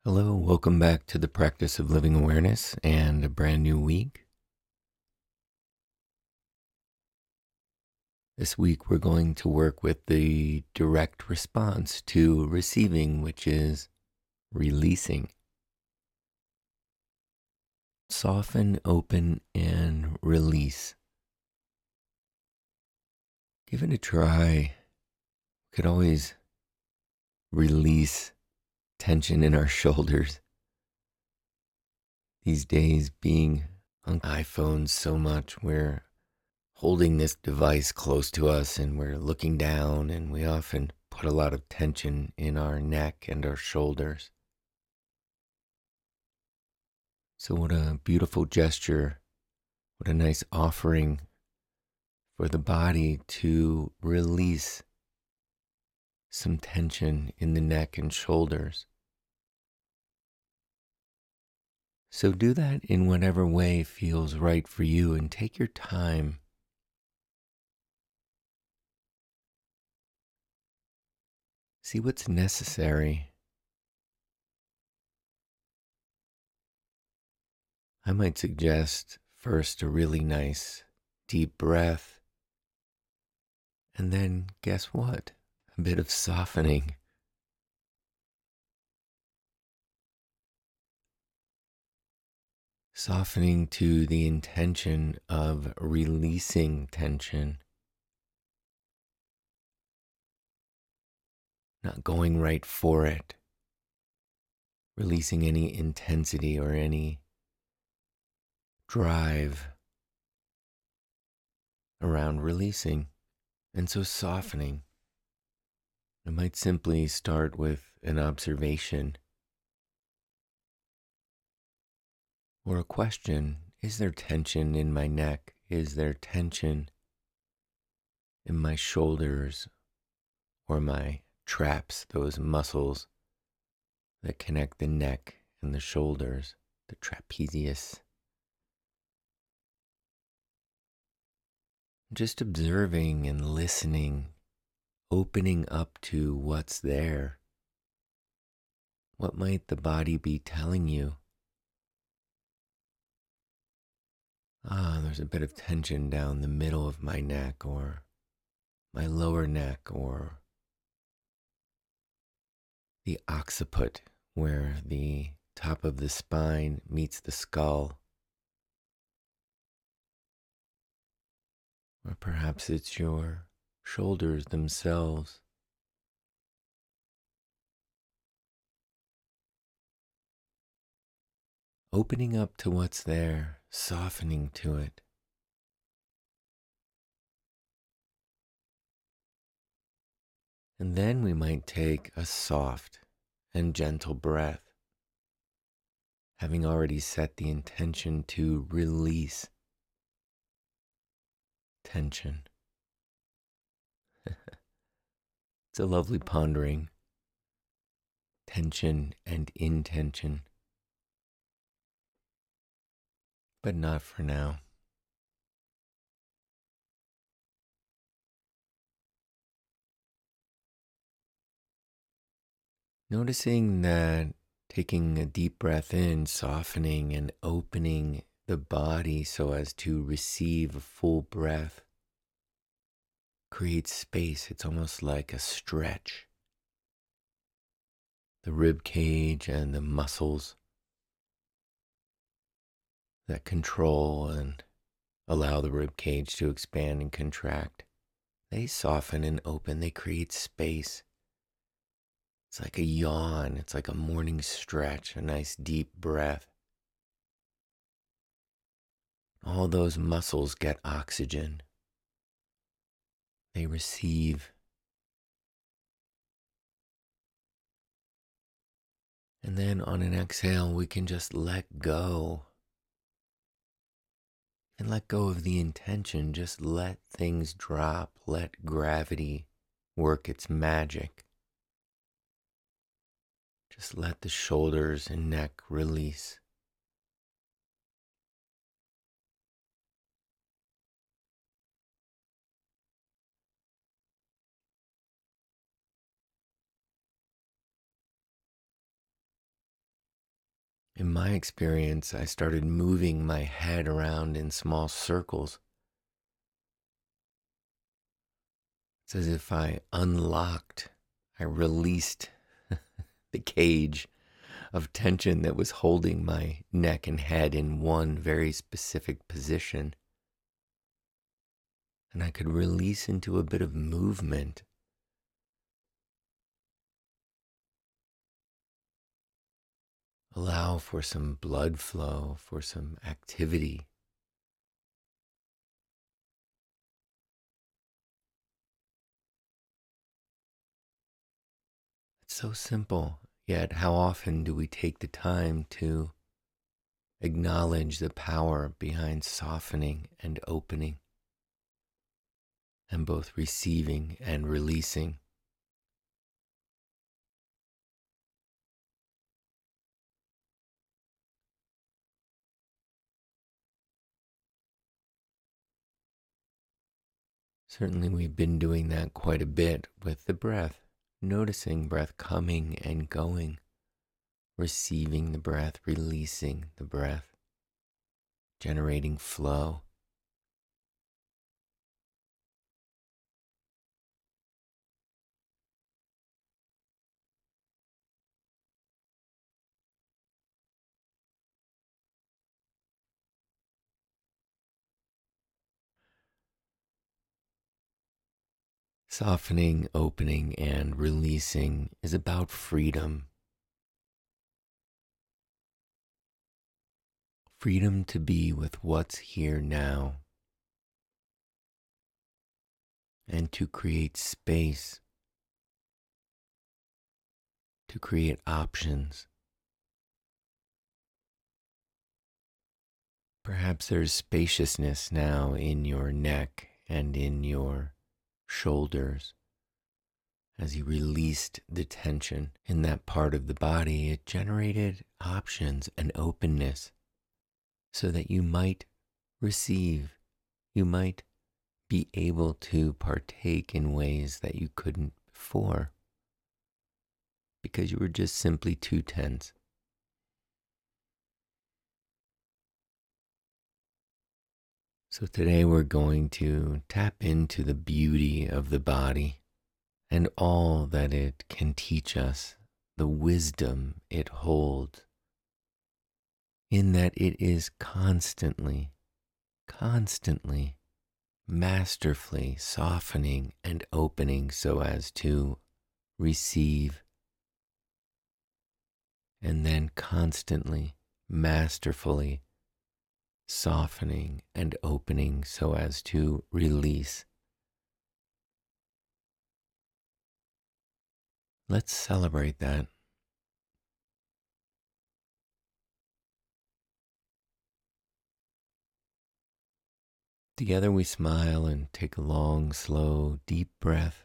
Hello, welcome back to the practice of living awareness and a brand new week. This week, we're going to work with the direct response to receiving, which is releasing. Soften, open, and release. Give it a try. We could always release tension in our shoulders. These days, being on iPhones so much, we're holding this device close to us and we're looking down, and we often put a lot of tension in our neck and our shoulders. So what a beautiful gesture, what a nice offering for the body to release some tension in the neck and shoulders. So do that in whatever way feels right for you, and take your time. See what's necessary. I might suggest first a really nice deep breath, and then guess what? A bit of softening. Softening to the intention of releasing tension, not going right for it, releasing any intensity or any drive around releasing. And so softening, it might simply start with an observation or a question. Is there tension in my neck? Is there tension in my shoulders or my traps, those muscles that connect the neck and the shoulders, the trapezius? Just observing and listening, opening up to what's there. What might the body be telling you? There's a bit of tension down the middle of my neck, or my lower neck, or the occiput, where the top of the spine meets the skull. Or perhaps it's your shoulders themselves. Opening up to what's there, softening to it. And then we might take a soft and gentle breath, having already set the intention to release tension. It's a lovely pondering, tension and intention, but not for now. Noticing that taking a deep breath in, softening and opening the body so as to receive a full breath creates space. It's almost like a stretch. The rib cage and the muscles that control and allow the rib cage to expand and contract, they soften and open. They create space. It's like a yawn. It's like a morning stretch, a nice deep breath. All those muscles get oxygen. They receive. And then on an exhale, we can just let go. And let go of the intention. Just let things drop. Let gravity work its magic. Just let the shoulders and neck release. In my experience, I started moving my head around in small circles. It's as if I unlocked, I released the cage of tension that was holding my neck and head in one very specific position. And I could release into a bit of movement. Allow for some blood flow, for some activity. It's so simple, yet how often do we take the time to acknowledge the power behind softening and opening, and both receiving and releasing? Certainly, we've been doing that quite a bit with the breath, noticing breath coming and going, receiving the breath, releasing the breath, generating flow. Softening, opening, and releasing is about freedom. Freedom to be with what's here now and to create space, to create options. Perhaps there's spaciousness now in your neck and in your shoulders. As you released the tension in that part of the body, it generated options and openness so that you might receive, you might be able to partake in ways that you couldn't before because you were just simply too tense. So today we're going to tap into the beauty of the body and all that it can teach us, the wisdom it holds, in that it is constantly, masterfully softening and opening so as to receive, and then constantly, masterfully softening and opening so as to release. Let's celebrate that. Together we smile and take a long, slow, deep breath.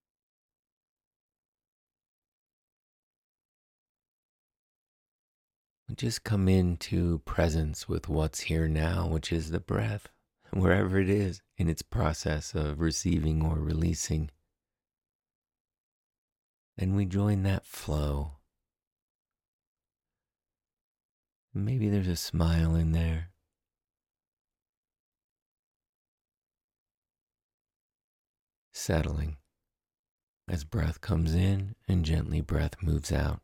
We just come into presence with what's here now, which is the breath, wherever it is in its process of receiving or releasing. Then we join that flow. Maybe there's a smile in there. Settling as breath comes in and gently breath moves out.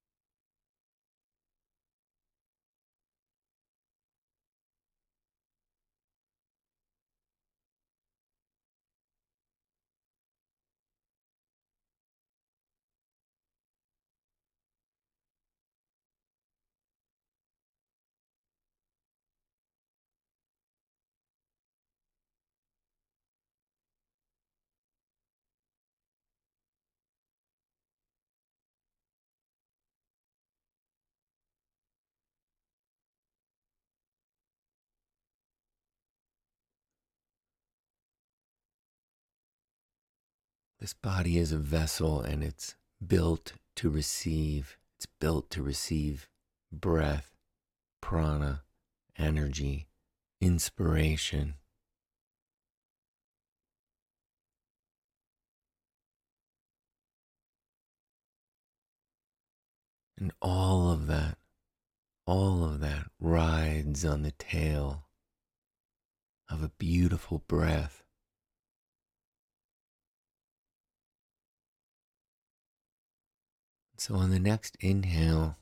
This body is a vessel and it's built to receive. It's built to receive breath, prana, energy, inspiration. And all of that, all of that rides on the tail of a beautiful breath. So on the next inhale,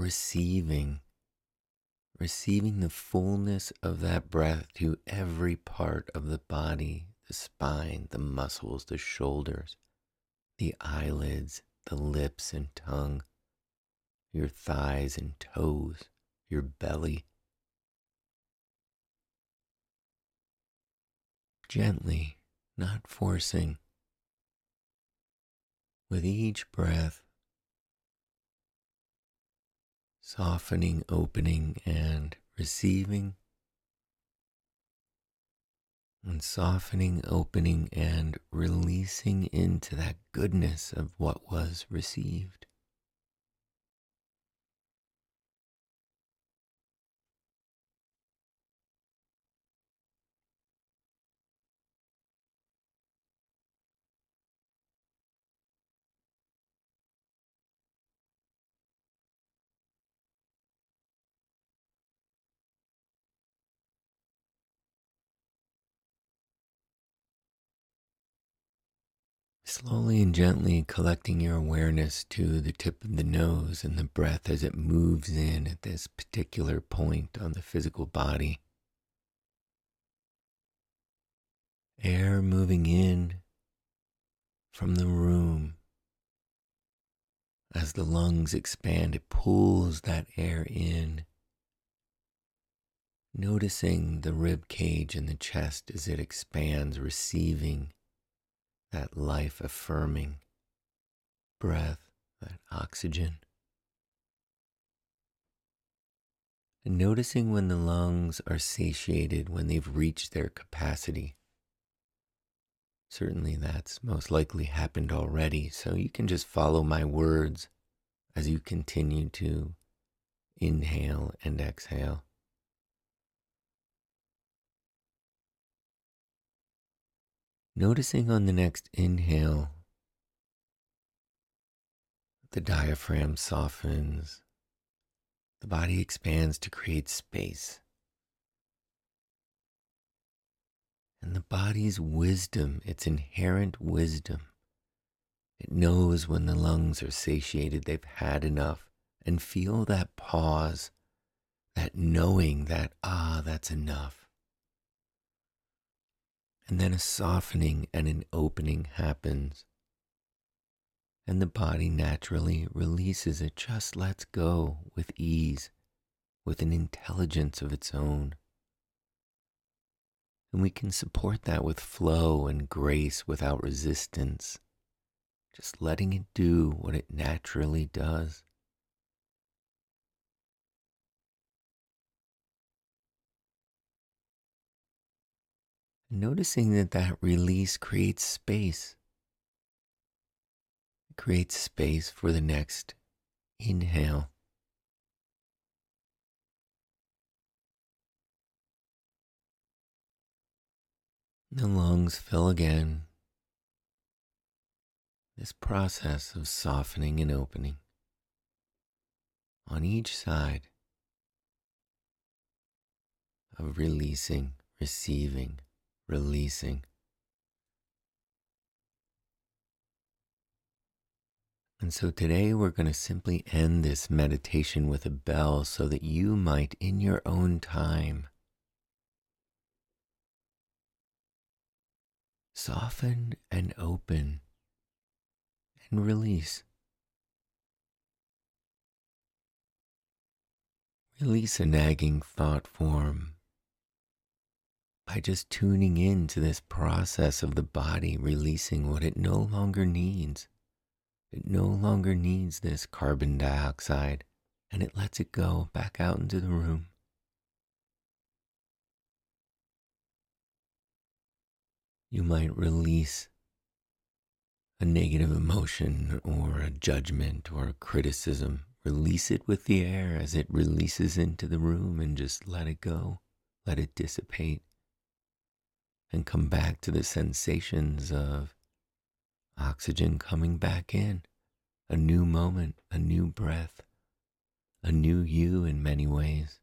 receiving the fullness of that breath to every part of the body, the spine, the muscles, the shoulders, the eyelids, the lips and tongue, your thighs and toes, your belly. Gently, not forcing. With each breath, softening, opening, and receiving, and softening, opening, and releasing into that goodness of what was received. Slowly and gently collecting your awareness to the tip of the nose and the breath as it moves in at this particular point on the physical body. Air moving in from the room. As the lungs expand, it pulls that air in. Noticing the rib cage and the chest as it expands, receiving that life-affirming breath, that oxygen. And noticing when the lungs are satiated, when they've reached their capacity. Certainly that's most likely happened already, so you can just follow my words as you continue to inhale and exhale. Noticing on the next inhale, the diaphragm softens, the body expands to create space. And the body's wisdom, its inherent wisdom, it knows when the lungs are satiated, they've had enough, and feel that pause, that knowing that, that's enough. And then a softening and an opening happens. And the body naturally releases it, just lets go with ease, with an intelligence of its own. And we can support that with flow and grace without resistance, just letting it do what it naturally does. Noticing that that release creates space. It creates space for the next inhale. The lungs fill again. This process of softening and opening on each side of releasing, receiving, releasing. And so today we're going to simply end this meditation with a bell so that you might, in your own time, soften and open and release. Release a nagging thought form by just tuning in to this process of the body releasing what it no longer needs. It no longer needs this carbon dioxide, and it lets it go back out into the room. You might release a negative emotion or a judgment or a criticism. Release it with the air as it releases into the room and just let it go. Let it dissipate and come back to the sensations of oxygen coming back in, a new moment, a new breath, a new you in many ways.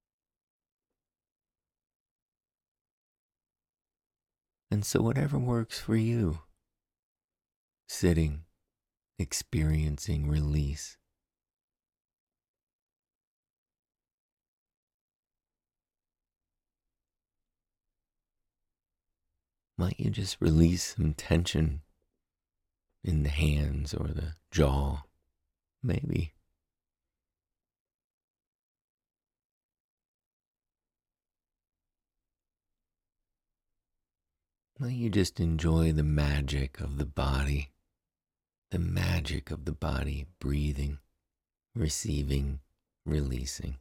And so, whatever works for you, sitting, experiencing release. Might you just release some tension in the hands or the jaw? Maybe. Might you just enjoy the magic of the magic of the body, breathing, receiving, releasing.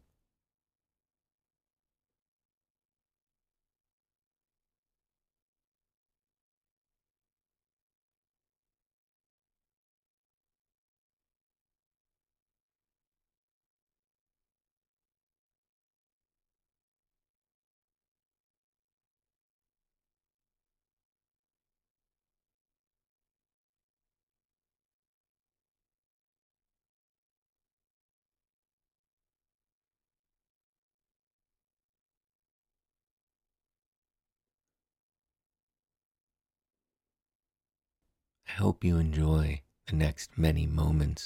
I hope you enjoy the next many moments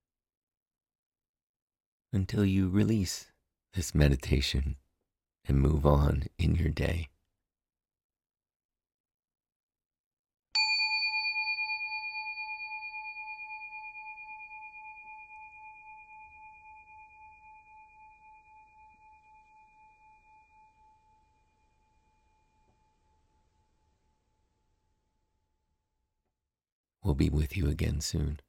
until you release this meditation and move on in your day. We'll be with you again soon.